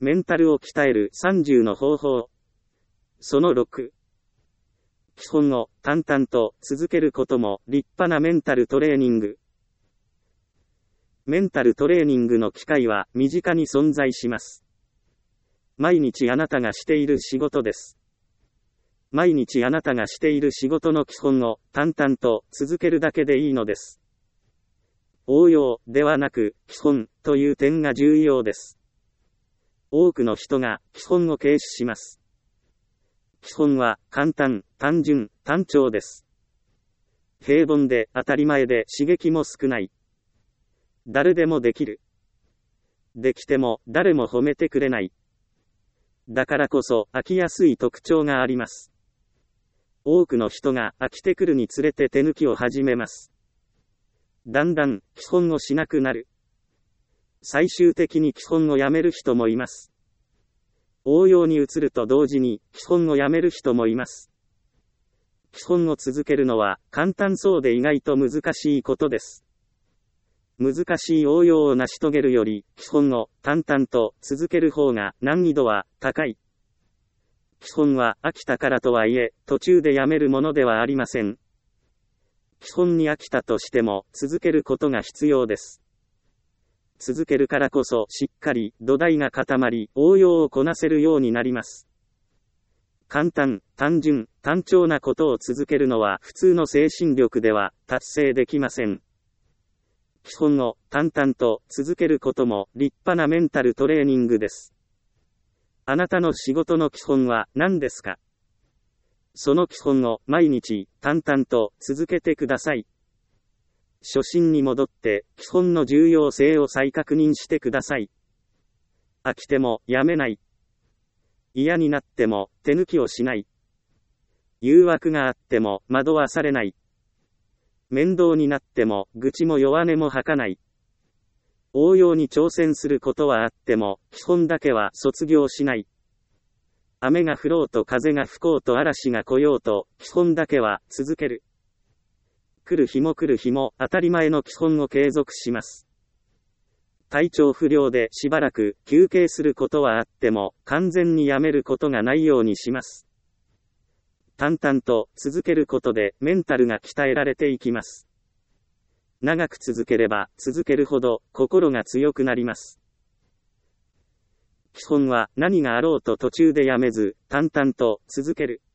メンタルを鍛える30の方法。その6。基本を淡々と続けることも立派なメンタルトレーニング。メンタルトレーニングの機会は身近に存在します。毎日あなたがしている仕事です。毎日あなたがしている仕事の基本を淡々と続けるだけでいいのです。応用ではなく基本という点が重要です。多くの人が基本を軽視します。基本は簡単、単純、単調です。平凡で当たり前で刺激も少ない。誰でもできる。できても誰も褒めてくれない。だからこそ飽きやすい特徴があります。多くの人が飽きてくるにつれて手抜きを始めます。だんだん基本をしなくなる。最終的に基本をやめる人もいます。応用に移ると同時に基本をやめる人もいます。基本を続けるのは簡単そうで意外と難しいことです。難しい応用を成し遂げるより基本を淡々と続ける方が難易度は高い。基本は飽きたからとはいえ途中でやめるものではありません。基本に飽きたとしても続けることが必要です。続けるからこそしっかり土台が固まり応用をこなせるようになります。簡単、単純、単調なことを続けるのは普通の精神力では達成できません。基本を淡々と続けることも立派なメンタルトレーニングです。あなたの仕事の基本は何ですか？その基本を毎日淡々と続けてください。初心に戻って基本の重要性を再確認してください。飽きてもやめない。嫌になっても手抜きをしない。誘惑があっても惑わされない。面倒になっても愚痴も弱音も吐かない。応用に挑戦することはあっても基本だけは卒業しない。雨が降ろうと風が吹こうと嵐が来ようと基本だけは続ける。来る日も来る日も当たり前の基本を継続します。体調不良でしばらく休憩することはあっても完全にやめることがないようにします。淡々と続けることでメンタルが鍛えられていきます。長く続ければ続けるほど心が強くなります。基本は何があろうと途中でやめず淡々と続ける。